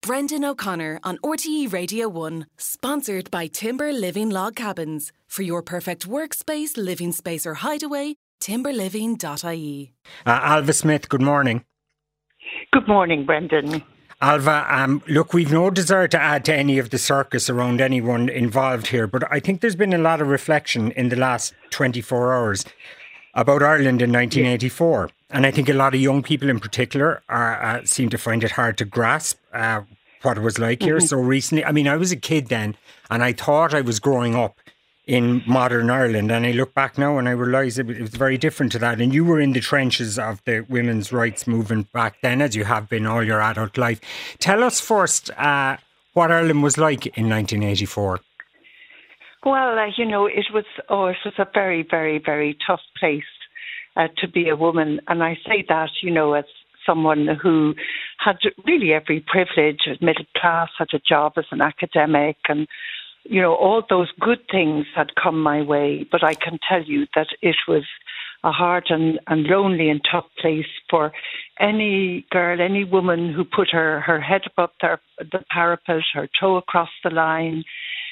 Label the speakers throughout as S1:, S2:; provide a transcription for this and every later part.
S1: Brendan O'Connor on RTE Radio 1, sponsored by Timber Living Log Cabins. For your perfect workspace, living space or hideaway, timberliving.ie.
S2: Alva Smith, good morning.
S3: Good morning, Brendan.
S2: Alva, look, we've no desire to add to any of the circus around anyone involved here, but I think there's been a lot of reflection in the last 24 hours about Ireland in 1984. And I think a lot of young people in particular seem to find it hard to grasp what it was like here so recently. I mean, I was a kid then and I thought I was growing up in modern Ireland, and I look back now and I realise it was very different to that. And you were in the trenches of the women's rights movement back then, as you have been all your adult life. Tell us first what Ireland was like in 1984.
S3: Well, it was a very, very, very tough place to be a woman. And I say that, as someone who had really every privilege, middle class, had a job as an academic, and, all those good things had come my way. But I can tell you that it was a hard and lonely and tough place for any girl, any woman who put her head above the parapet, her toe across the line.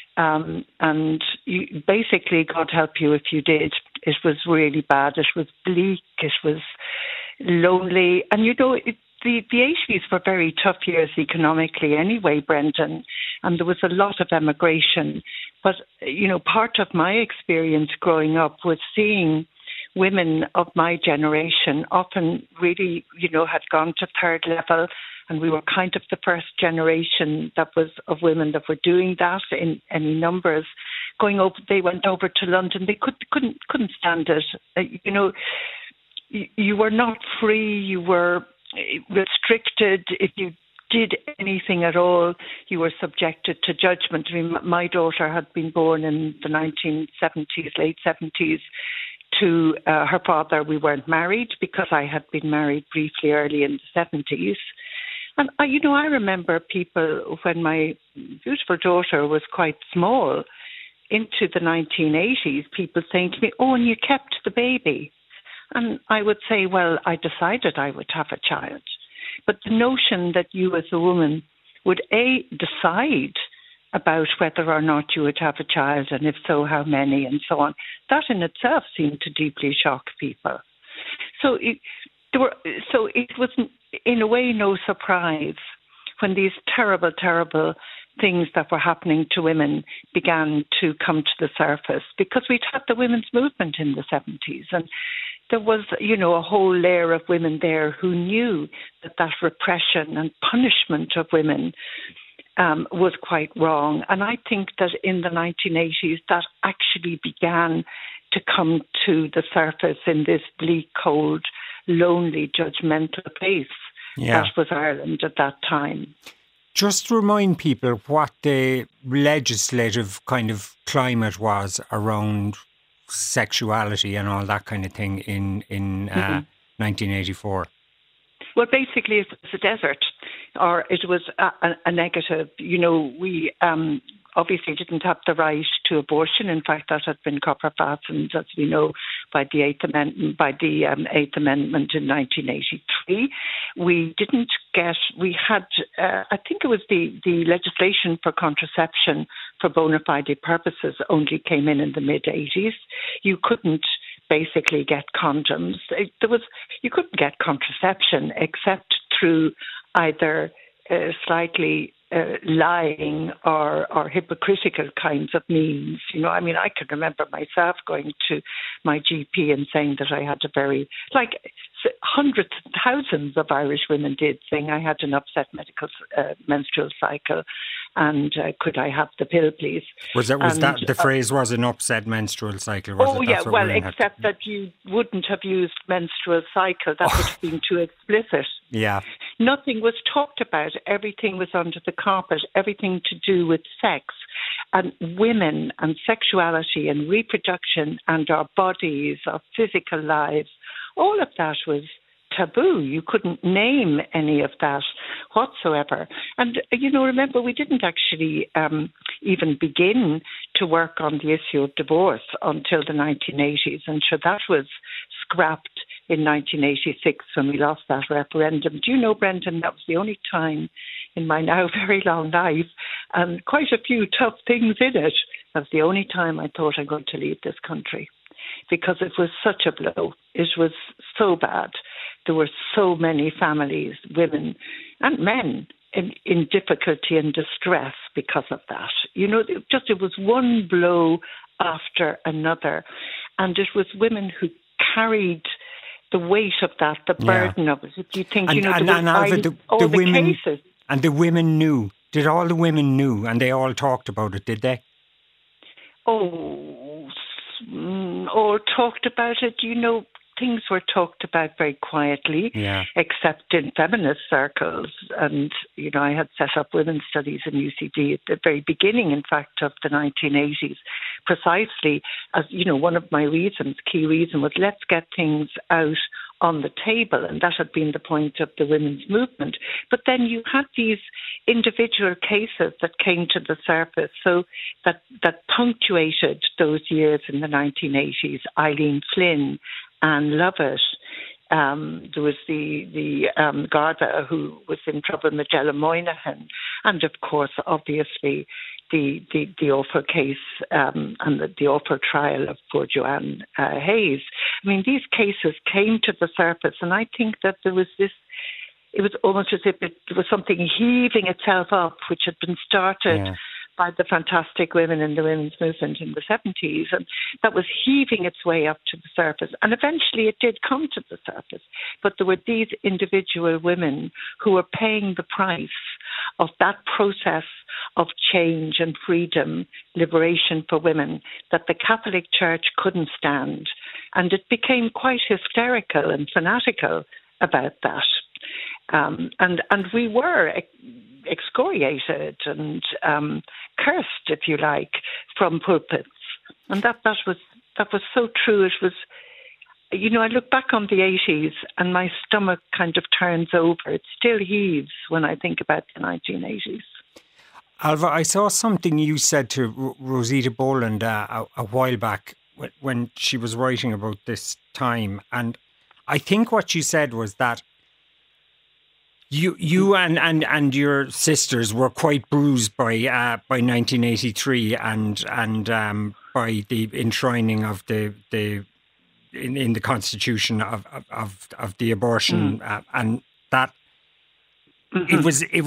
S3: And basically, God help you if you did. It was really bad. It was bleak. It was lonely. And, the 80s were very tough years economically anyway, Brendan, and there was a lot of emigration. But, part of my experience growing up was seeing women of my generation often really, had gone to third level, and we were kind of the first generation that was of women that were doing that in any numbers. Going over, they went over to London. They couldn't stand it. You were not free. You were restricted. If you did anything at all, you were subjected to judgment. I mean, my daughter had been born in the 1970s, late 70s. To her father, we weren't married because I had been married briefly early in the 70s. And, I remember people, when my beautiful daughter was quite small, into the 1980s, people saying to me, "Oh, and you kept the baby." And I would say, well, I decided I would have a child. But the notion that you as a woman would, decide about whether or not you would have a child, and if so, how many, and so on, that in itself seemed to deeply shock people. So it was, in a way, no surprise when these terrible, terrible things that were happening to women began to come to the surface, because we'd had the women's movement in the 70s, and there was, a whole layer of women there who knew that repression and punishment of women was quite wrong. And I think that in the 1980s, that actually began to come to the surface in this bleak, cold, lonely, judgmental place.
S2: Yeah.
S3: That was Ireland at that time.
S2: Just remind people what the legislative kind of climate was around sexuality and all that kind of thing in 1984.
S3: Well, basically, it was a desert, or it was a negative. We obviously didn't have the right to abortion. In fact, that had been copper fastened, as we know, by the Eighth Amendment. In 1983, we didn't get. We had, I think it was the legislation for contraception for bona fide purposes only came in the mid 80s. You couldn't basically get condoms. You couldn't get contraception except through either slightly lying or hypocritical kinds of means. I can remember myself going to my GP and saying that I had hundreds, thousands of Irish women did, saying I had an upset menstrual cycle, and could I have the pill, please?
S2: The phrase was an upset menstrual cycle?
S3: Except that you wouldn't have used menstrual cycle. That would have been too explicit.
S2: Yeah.
S3: Nothing was talked about. Everything was under the carpet. Everything to do with sex and women and sexuality and reproduction and our bodies, our physical lives. All of that was taboo. You couldn't name any of that whatsoever. And, remember, we didn't actually even begin to work on the issue of divorce until the 1980s. And sure, that was scrapped in 1986 when we lost that referendum. Do you know, Brendan, that was the only time in my now very long life, and quite a few tough things in it, that was the only time I thought I'm going to leave this country, because it was such a blow. It was so bad. There were so many families, women and men, in difficulty and distress because of that. You know, it was one blow after another. And it was women who carried the weight of that, the burden of it. Do you think,
S2: the women, cases. And the women knew. Did all the women knew and they all talked about it, did they?
S3: All talked about it. You know, things were talked about very quietly, except in feminist circles. And, you know, I had set up women's studies in UCD at the very beginning, in fact, of the 1980s, precisely as, you know, one of my key reason was let's get things out on the table. And that had been the point of the women's movement. But then you had these individual cases that came to the surface, so that punctuated those years in the 1980s. Eileen Flynn, Anne Lovett. There was the Garda who was in trouble, Magella Moynihan, and of course, obviously, the awful case and the awful trial of poor Joanne Hayes. I mean, these cases came to the surface, and I think that there was this. It was almost as if it was something heaving itself up, which had been started by the fantastic women in the women's movement in the 70s, and that was heaving its way up to the surface. And eventually it did come to the surface. But there were these individual women who were paying the price of that process of change and freedom, liberation for women, that the Catholic Church couldn't stand. And it became quite hysterical and fanatical about that. And we were excoriated and cursed, if you like, from pulpits. And that was so true. It was, you know, I look back on the 80s and my stomach kind of turns over. It still heaves when I think about the 1980s.
S2: Ailbhe, I saw something you said to Rosita Boland a while back when she was writing about this time. And I think what she said was that You and your sisters were quite bruised by 1983 and by the enshrining of in the Constitution of the abortion and that it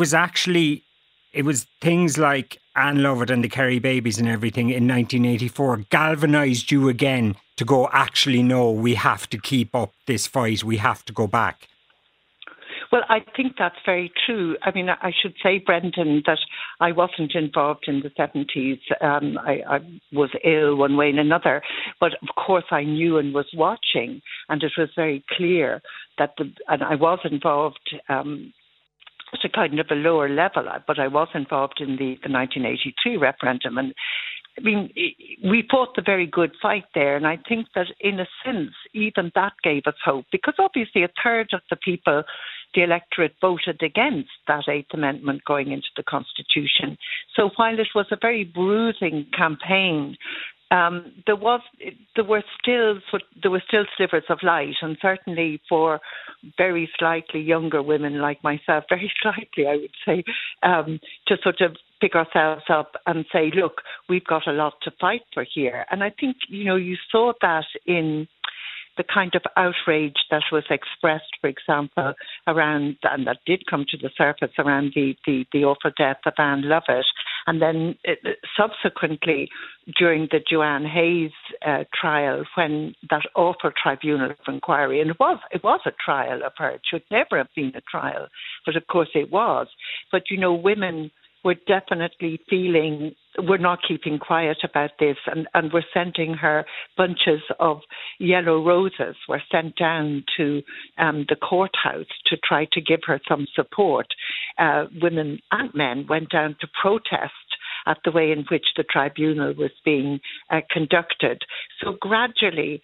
S2: was things like Anne Lovett and the Kerry babies and everything in 1984 galvanised you again to go, actually no, we have to keep up this fight, we have to go back.
S3: Well, I think that's very true. I mean, I should say, Brendan, that I wasn't involved in the 70s. I was ill one way and another. But of course, I knew and was watching. And it was very clear that and I was involved at a kind of a lower level, but I was involved in the 1983 referendum. And I mean, we fought the very good fight there. And I think that in a sense, even that gave us hope, because obviously a third of the people, the electorate, voted against that Eighth Amendment going into the Constitution. So while it was a very bruising campaign, there were still slivers of light, and certainly for very slightly younger women like myself, very slightly, I would say, to sort of pick ourselves up and say, look, we've got a lot to fight for here. And I think, you know, you saw that in the kind of outrage that was expressed, for example, around, and that did come to the surface, around the awful death of Anne Lovett. And then subsequently, during the Joanne Hayes trial, when that awful tribunal of inquiry, and it was a trial of her, it should never have been a trial, but of course it was. But, you know, women were definitely feeling we're not keeping quiet about this, and we're sending her bunches of yellow roses were sent down to the courthouse to try to give her some support. Women and men went down to protest at the way in which the tribunal was being conducted. So gradually,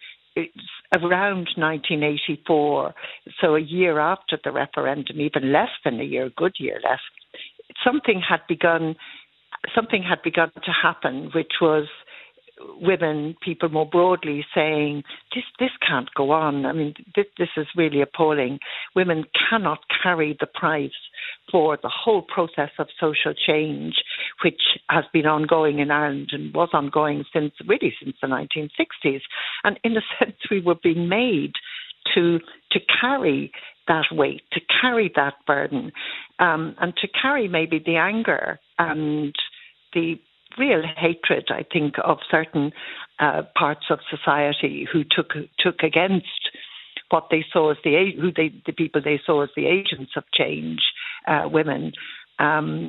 S3: around 1984, so a year after the referendum, even less than a year, a good year less, something had begun to happen, which was women, people more broadly, saying this can't go on. I mean, this is really appalling. Women cannot carry the price for the whole process of social change, which has been ongoing in Ireland and was ongoing since the 1960s. And in a sense, we were being made to carry that weight, to carry that burden, and to carry maybe the anger and the real hatred, I think, of certain parts of society who took against what they saw as the people they saw as the agents of change, women, and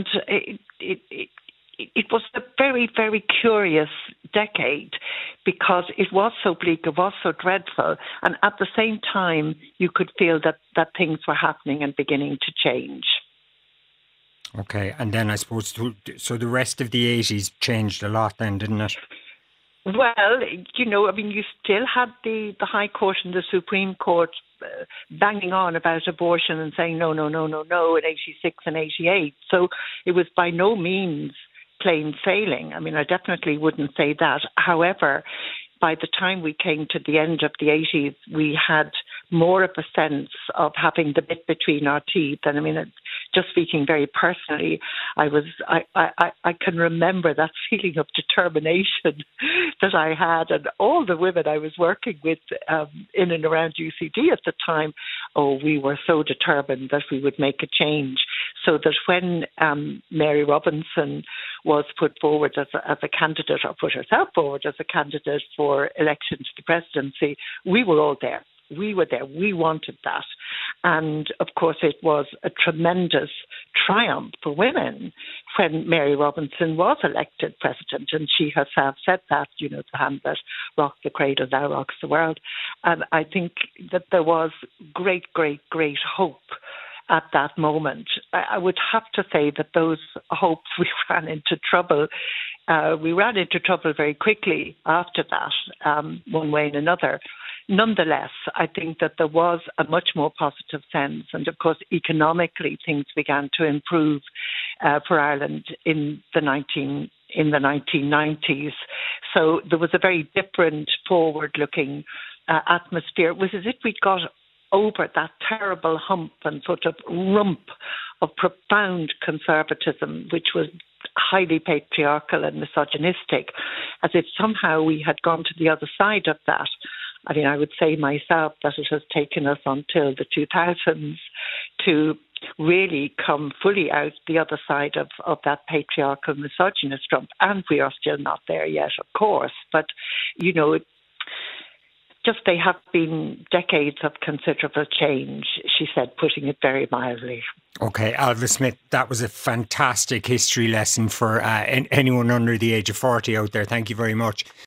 S3: it was a very, very curious decade because it was so bleak, it was so dreadful, and at the same time you could feel that things were happening and beginning to change.
S2: Okay, and then I suppose, so the rest of the 80s changed a lot then, didn't it?
S3: Well, you still had the High Court and the Supreme Court banging on about abortion and saying no in 86 and 88. So it was by no means plain sailing. I mean, I definitely wouldn't say that. However, by the time we came to the end of the 80s, we had more of a sense of having the bit between our teeth. And I mean, just speaking very personally, I can remember that feeling of determination that I had, and all the women I was working with in and around UCD at the time. Oh, we were so determined that we would make a change, so that when Mary Robinson was put forward as a candidate, or put herself forward as a candidate for election to the presidency, we were all there. We were there. We wanted that. And of course, it was a tremendous triumph for women when Mary Robinson was elected president. And she herself said that, the hand that rocked the cradle now rocks the world. And I think that there was great, great, great hope at that moment. I would have to say that those hopes, we ran into trouble. We ran into trouble very quickly after that, one way and another. Nonetheless, I think that there was a much more positive sense, and of course, economically, things began to improve for Ireland in the 1990s. So there was a very different, forward-looking atmosphere. It was as if we'd got over that terrible hump and sort of rump of profound conservatism, which was highly patriarchal and misogynistic, as if somehow we had gone to the other side of that. I mean, I would say myself that it has taken us until the 2000s to really come fully out the other side of that patriarchal misogynist rump. And we are still not there yet, of course. But, just they have been decades of considerable change, she said, putting it very mildly.
S2: Okay, Ailbhe Smyth, that was a fantastic history lesson for anyone under the age of 40 out there. Thank you very much.